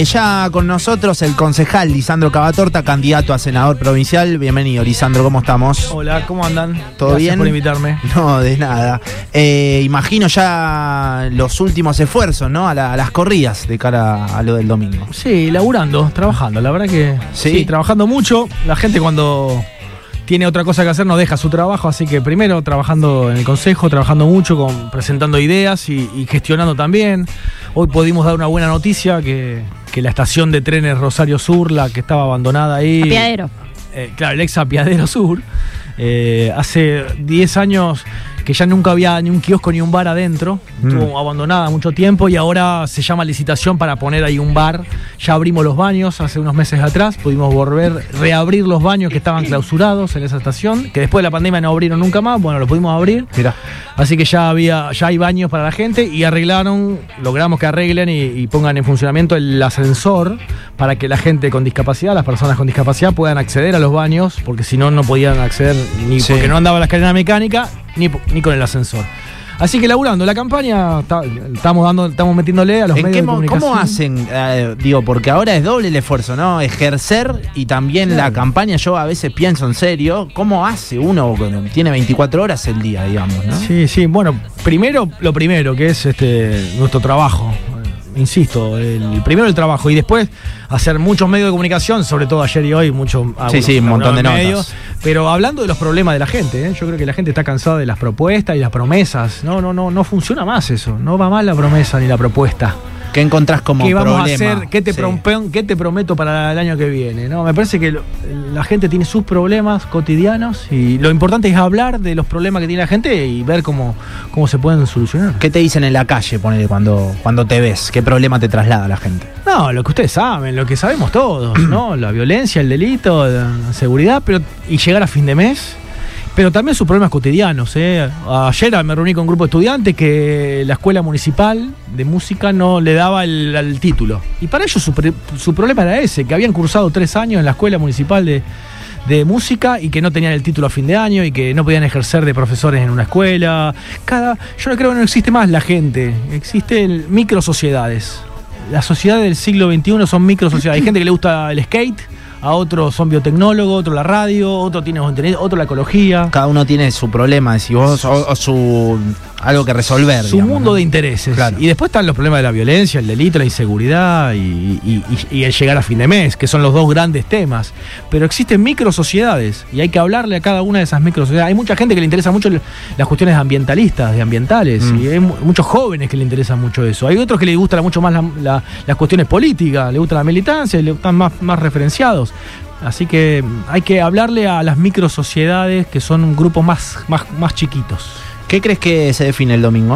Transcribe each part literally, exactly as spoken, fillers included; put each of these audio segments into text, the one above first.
Ya con nosotros el concejal Lisandro Cavatorta, candidato a senador provincial. Bienvenido, Lisandro, ¿cómo estamos? Hola, ¿cómo andan? ¿Todo Gracias bien? por invitarme. No, de nada. Eh, imagino ya los últimos esfuerzos, ¿no? A, la, a las corridas de cara a lo del domingo. Sí, laburando, trabajando, la verdad que sí, sí, trabajando mucho. La gente cuando tiene otra cosa que hacer no deja su trabajo, así que primero trabajando en el consejo, trabajando mucho, con, presentando ideas y, y gestionando también. Hoy pudimos dar una buena noticia que, que la estación de trenes Rosario Sur, la que estaba abandonada ahí. Apiadero. Eh, claro, el ex Apiadero Sur. Eh, hace diez años que ya nunca había ni un kiosco ni un bar adentro, mm. estuvo abandonada mucho tiempo y ahora se llama licitación para poner ahí un bar. Ya abrimos los baños hace unos meses atrás, pudimos volver, reabrir los baños que estaban clausurados en esa estación, que después de la pandemia no abrieron nunca más, bueno, lo pudimos abrir. Mirá. Así que ya había, ya hay baños para la gente y arreglaron, logramos que arreglen y, y pongan en funcionamiento el ascensor para que la gente con discapacidad, las personas con discapacidad puedan acceder a los baños, porque si no, no podían acceder ni sí. porque no andaba la escalera mecánica ni, ni con el ascensor. Así que laburando, la campaña ta, estamos dando, estamos metiéndole a los medios de comunicación. ¿Cómo hacen? Eh, digo, porque ahora es doble el esfuerzo, ¿no? Ejercer y también claro. la campaña. Yo a veces pienso en serio, ¿cómo hace uno cuando tiene veinticuatro horas el día, digamos, ¿no? Sí, sí, bueno, primero, lo primero que es este nuestro trabajo. Insisto, el primero el trabajo y después hacer muchos medios de comunicación, sobre todo ayer y hoy, mucho, sí, algunos, sí, un montón de medios, notas. Pero hablando de los problemas de la gente, ¿eh? Yo creo que la gente está cansada de las propuestas y las promesas. No, no, no, no funciona más eso. No va mal la promesa ni la propuesta. ¿Qué encontrás como ¿Qué vamos problema? a hacer? ¿Qué te, sí. prom- ¿Qué te prometo para el año que viene? ¿No? Me parece que lo, la gente tiene sus problemas cotidianos y lo importante es hablar de los problemas que tiene la gente y ver cómo, cómo se pueden solucionar. ¿Qué te dicen en la calle, ponele, cuando, cuando te ves? ¿Qué problema te traslada la gente? No, lo que ustedes saben, lo que sabemos todos, ¿no? La violencia, el delito, la seguridad, pero y llegar a fin de mes. Pero también sus problemas cotidianos. ¿eh? Ayer me reuní con un grupo de estudiantes que la escuela municipal de música no le daba el, el título. Y para ellos su, su problema era ese, que habían cursado tres años en la escuela municipal de, de música y que no tenían el título a fin de año y que no podían ejercer de profesores en una escuela. Cada, yo no creo que no existe más la gente, existen microsociedades. Las sociedades del siglo veintiuno son microsociedades. Hay gente que le gusta el skate, a otros son biotecnólogos, otro la radio, otro tiene otro la ecología. Cada uno tiene su problema, si vos, o, o su algo que resolver. Su digamos, mundo ¿no? de intereses. Claro. Y después están los problemas de la violencia, el delito, la inseguridad y, y, y, y el llegar a fin de mes, que son los dos grandes temas. Pero existen microsociedades y hay que hablarle a cada una de esas microsociedades. Hay mucha gente que le interesa mucho las cuestiones ambientalistas, de ambientales, mm. y hay muchos jóvenes que le interesan mucho eso. Hay otros que les gustan mucho más la, la, las cuestiones políticas, le gusta la militancia y le están más, más referenciados. Así que hay que hablarle a las microsociedades que son grupos más, más, más chiquitos. ¿Qué crees que se define el domingo?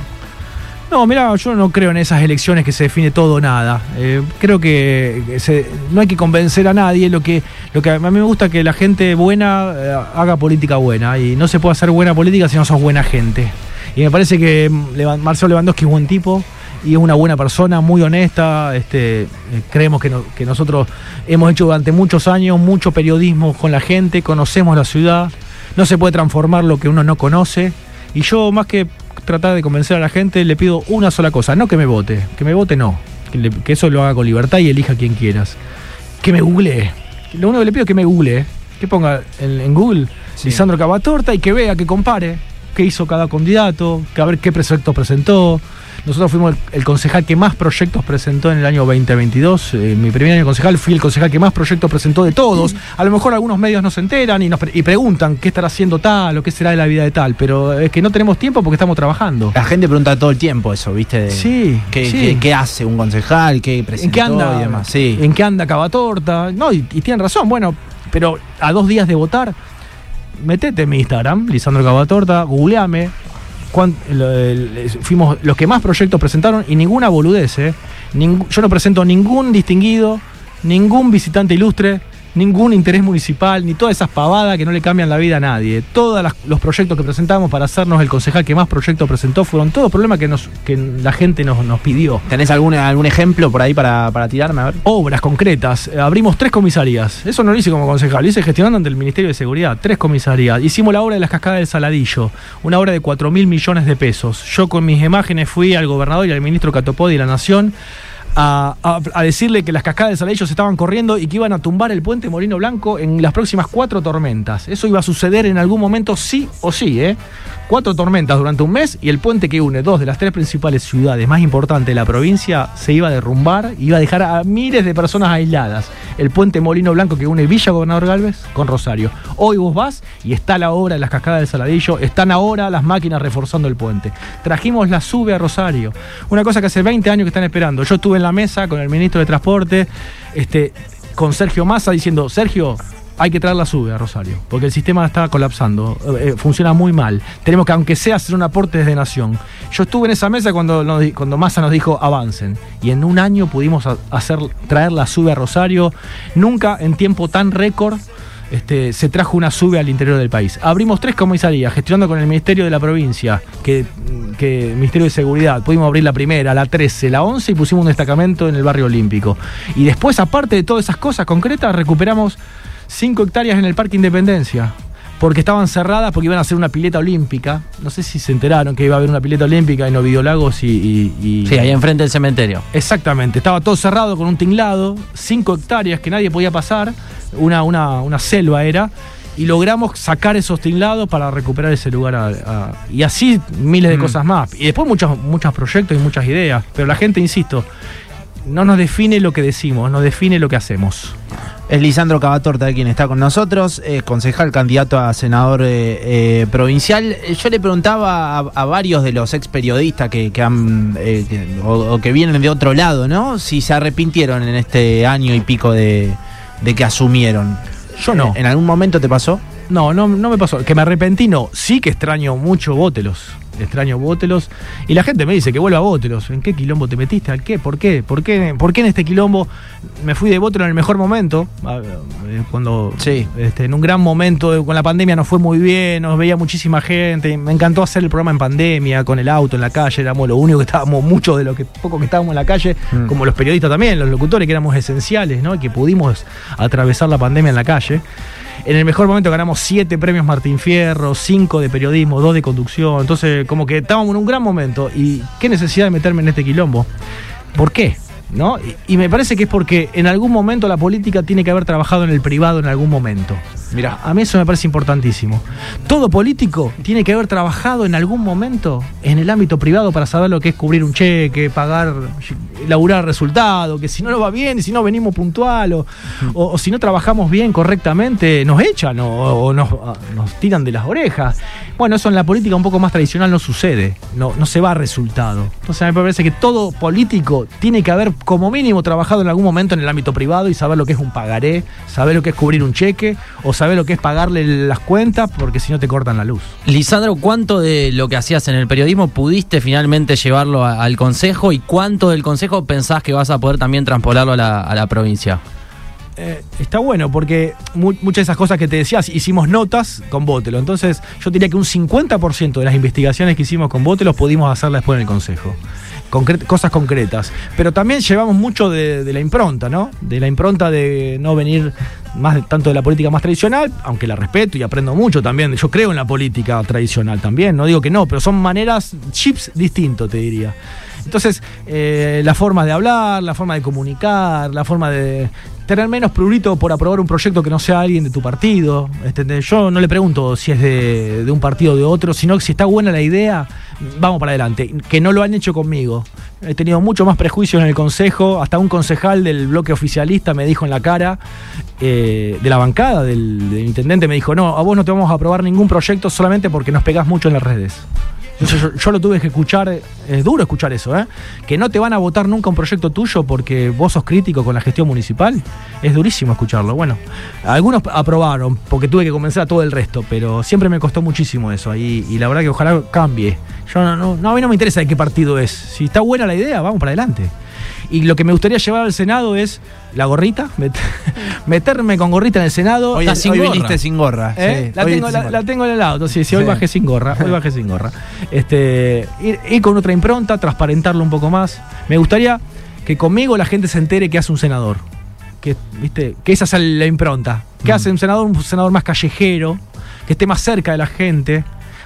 No, mira, yo no creo en esas elecciones que se define todo o nada. Eh, creo que, que se, no hay que convencer a nadie. Lo que, lo que a mí me gusta es que la gente buena eh, haga política buena. Y no se puede hacer buena política si no sos buena gente. Y me parece que Marcelo Lewandowski es buen tipo y es una buena persona, muy honesta. Este, eh, creemos que, no, que nosotros hemos hecho durante muchos años mucho periodismo con la gente, conocemos la ciudad. No se puede transformar lo que uno no conoce. Y yo, más que tratar de convencer a la gente, le pido una sola cosa, no que me vote, que me vote no, que, le, que eso lo haga con libertad y elija quien quieras. Que me googlee. Lo único que le pido es que me googlee, que ponga en, en Google sí. Lisandro Cavatorta y que vea, que compare qué hizo cada candidato, que a ver qué proyectos presentó. Nosotros fuimos el, el concejal que más proyectos presentó en el año veinte veintidós. En eh, mi primer año de concejal fui el concejal que más proyectos presentó de todos. A lo mejor algunos medios no se enteran y, nos, y preguntan qué estará haciendo tal o qué será de la vida de tal, pero es que no tenemos tiempo porque estamos trabajando. La gente pregunta todo el tiempo eso, ¿viste? De, sí, ¿qué, sí. Qué, ¿Qué hace un concejal? ¿Qué presentó? ¿En qué anda, y demás? Sí. ¿En qué anda Cavatorta? No, y, y tienen razón, bueno, pero a dos días de votar, metete en mi Instagram, Lisandro Cavatorta, googleame. Cuant, lo, el, fuimos los que más proyectos presentaron y ninguna boludez, ¿eh? Ning, yo no presento ningún distinguido, ningún visitante ilustre, ningún interés municipal, ni todas esas pavadas que no le cambian la vida a nadie. Todos los proyectos que presentamos para hacernos el concejal que más proyectos presentó fueron todos problemas que, nos, que la gente nos, nos pidió. ¿Tenés algún, algún ejemplo por ahí para, para tirarme? A ver. Obras concretas. Abrimos tres comisarías. Eso no lo hice como concejal, lo hice gestionando ante el Ministerio de Seguridad. Tres comisarías. Hicimos la obra de las cascadas del Saladillo, una obra de cuatro mil millones de pesos. Yo con mis imágenes fui al gobernador y al ministro Catopodi de la Nación A, a, a decirle que las cascadas del Saladillo se estaban corriendo y que iban a tumbar el puente Molino Blanco en las próximas cuatro tormentas. Eso iba a suceder en algún momento sí o sí, ¿eh? Cuatro tormentas durante un mes y el puente que une dos de las tres principales ciudades más importantes de la provincia se iba a derrumbar y iba a dejar a miles de personas aisladas. El puente Molino Blanco que une Villa Gobernador Galvez con Rosario. Hoy vos vas y está la obra de las cascadas del Saladillo, están ahora las máquinas reforzando el puente. Trajimos la SUBE a Rosario, una cosa que hace veinte años que están esperando. Yo estuve en la mesa con el ministro de Transporte, este, con Sergio Massa, diciendo, Sergio, hay que traer la SUBE a Rosario, porque el sistema está colapsando, eh, funciona muy mal. Tenemos que, aunque sea, hacer un aporte desde Nación. Yo estuve en esa mesa cuando, nos, cuando Massa nos dijo, avancen. Y en un año pudimos hacer, traer la SUBE a Rosario. Nunca en tiempo tan récord Este, se trajo una SUBE al interior del país. Abrimos tres comisarías, gestionando con el Ministerio de la Provincia, que, que el Ministerio de Seguridad. Pudimos abrir la primera, la trece, la once y pusimos un destacamento en el barrio Olímpico. Y después, aparte de todas esas cosas concretas, recuperamos cinco hectáreas en el Parque Independencia, porque estaban cerradas porque iban a hacer una pileta olímpica. No sé si se enteraron que iba a haber una pileta olímpica en Ovidio Lagos y, y, y... Sí, ahí enfrente del cementerio. Exactamente, estaba todo cerrado con un tinglado, cinco hectáreas que nadie podía pasar, una, una, una selva era, y logramos sacar esos tinglados para recuperar ese lugar a, a, y así miles de mm. cosas más. Y después muchos, muchos proyectos y muchas ideas, pero la gente, insisto, no nos define lo que decimos, nos define lo que hacemos. Es Lisandro Cavatorta quien está con nosotros, eh, concejal, candidato a senador eh, eh, provincial. Yo le preguntaba a, a varios de los ex periodistas que, que han eh, que, o, o que vienen de otro lado, ¿no? Si se arrepintieron en este año y pico de, de que asumieron. Yo no. ¿En algún momento te pasó? No, no, no me pasó. Que me arrepentí, no. Sí que extraño mucho Bótelos. Extraño Bótelos. Y la gente me dice que vuelva a Bótelos. ¿En qué quilombo te metiste? ¿Al qué? ¿Por qué? ¿Por qué? ¿Por qué en este quilombo me fui de Bótelos en el mejor momento? Cuando sí. este, en un gran momento con la pandemia nos fue muy bien, nos veía muchísima gente. Me encantó hacer el programa en pandemia, con el auto en la calle. Éramos lo único que estábamos, muchos de los que poco que estábamos en la calle, mm. como los periodistas también, los locutores, que éramos esenciales, ¿no? Y que pudimos atravesar la pandemia en la calle. En el mejor momento ganamos siete premios Martín Fierro, cinco de periodismo, dos de conducción. Entonces, como que estábamos en un gran momento. ¿Y qué necesidad de meterme en este quilombo? ¿Por qué? ¿No? Y, y me parece que es porque en algún momento la política tiene que haber trabajado en el privado en algún momento. Mirá, a mí eso me parece importantísimo. Todo político tiene que haber trabajado en algún momento en el ámbito privado para saber lo que es cubrir un cheque, pagar, laburar resultado, que si no nos va bien, si no venimos puntual, o, o, o si no trabajamos bien correctamente, nos echan o, o nos, nos tiran de las orejas. Bueno, eso en la política un poco más tradicional no sucede, no, no se va a resultado. Entonces me parece que todo político tiene que haber como mínimo trabajado en algún momento en el ámbito privado y saber lo que es un pagaré, saber lo que es cubrir un cheque, o saber lo que es pagarle las cuentas, porque si no te cortan la luz. Lisandro, ¿cuánto de lo que hacías en el periodismo pudiste finalmente llevarlo a, al Consejo, y cuánto del Consejo pensás que vas a poder también transpolarlo a la, a la provincia? Eh, está bueno, porque mu- muchas de esas cosas que te decías, hicimos notas con Bótelo. Entonces yo diría que un cincuenta por ciento de las investigaciones que hicimos con Bótelo pudimos hacerlas después en el Consejo. Concret- cosas concretas. Pero también llevamos mucho de, de la impronta, ¿no? De la impronta de no venir más de, tanto de la política más tradicional, aunque la respeto y aprendo mucho también. Yo creo en la política tradicional también, no digo que no, pero son maneras, chips distintos, te diría. Entonces, eh, la forma de hablar, la forma de comunicar, la forma de tener menos prurito por aprobar un proyecto que no sea alguien de tu partido. ¿Entendés? Yo no le pregunto si es de, de un partido o de otro, sino que si está buena la idea, vamos para adelante. Que no lo han hecho conmigo. He tenido mucho más prejuicios en el Consejo. Hasta un concejal del bloque oficialista me dijo en la cara, eh, de la bancada del, del intendente, me dijo: no, a vos no te vamos a aprobar ningún proyecto solamente porque nos pegás mucho en las redes. Yo, yo, yo lo tuve que escuchar, es duro escuchar eso, ¿eh? Que no te van a votar nunca un proyecto tuyo porque vos sos crítico con la gestión municipal. Es durísimo escucharlo. Bueno, algunos aprobaron porque tuve que convencer a todo el resto, pero siempre me costó muchísimo eso, y, y la verdad que ojalá cambie. Yo no, no, no, a mí no me interesa de qué partido es. Si está buena la idea, vamos para adelante. Y lo que me gustaría llevar al Senado es la gorrita, met- meterme con gorrita en el Senado. Hoy, sin hoy gorra. viniste sin gorra. ¿Eh? Sí, la, tengo, la, la tengo en el auto, sí, sí, hoy Sí. bajé sin gorra, hoy bajé sin gorra. Este, ir, ir con otra impronta, transparentarlo un poco más. Me gustaría que conmigo la gente se entere que hace un senador. Que, ¿viste? Que esa es la impronta. Que mm. hace un senador, un senador más callejero, que esté más cerca de la gente.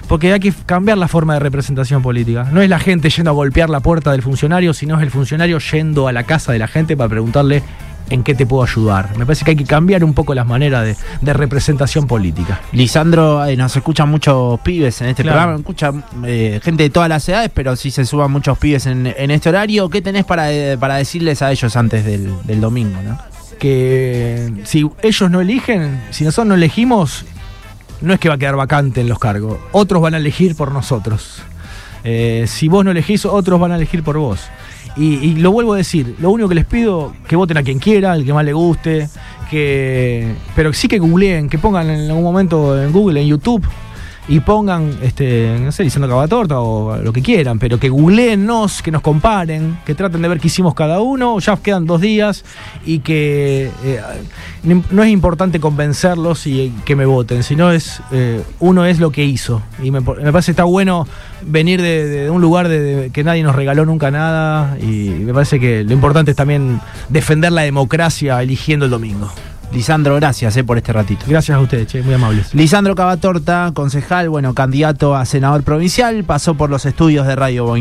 Porque hay que cambiar la forma de representación política. No es la gente yendo a golpear la puerta del funcionario, sino es el funcionario yendo a la casa de la gente para preguntarle en qué te puedo ayudar. Me parece que hay que cambiar un poco las maneras de, de representación política. Lisandro, eh, nos escuchan muchos pibes en este Claro. programa, escucha eh, gente de todas las edades, pero sí se suban muchos pibes en, en este horario. ¿Qué tenés para, eh, para decirles a ellos antes del, del domingo, no? Que si ellos no eligen, si nosotros no elegimos, no es que va a quedar vacante en los cargos. Otros van a elegir por nosotros. Eh, si vos no elegís, otros van a elegir por vos. Y, y lo vuelvo a decir, lo único que les pido, que voten a quien quiera, al que más le guste, que pero sí que googleen, que pongan en algún momento en Google, en YouTube, y pongan, este, no sé, Lisandro Cavatorta o lo que quieran, pero que googleennos, que nos comparen, que traten de ver qué hicimos cada uno. Ya quedan dos días y que eh, no es importante convencerlos y que me voten, sino es eh, uno es lo que hizo. Y me, me parece que está bueno venir de, de un lugar de, de que nadie nos regaló nunca nada, y me parece que lo importante es también defender la democracia eligiendo el domingo. Lisandro, gracias eh, por este ratito. Gracias a ustedes, che, muy amables. Lisandro Cavatorta, concejal, bueno, candidato a senador provincial, pasó por los estudios de Radio Boing.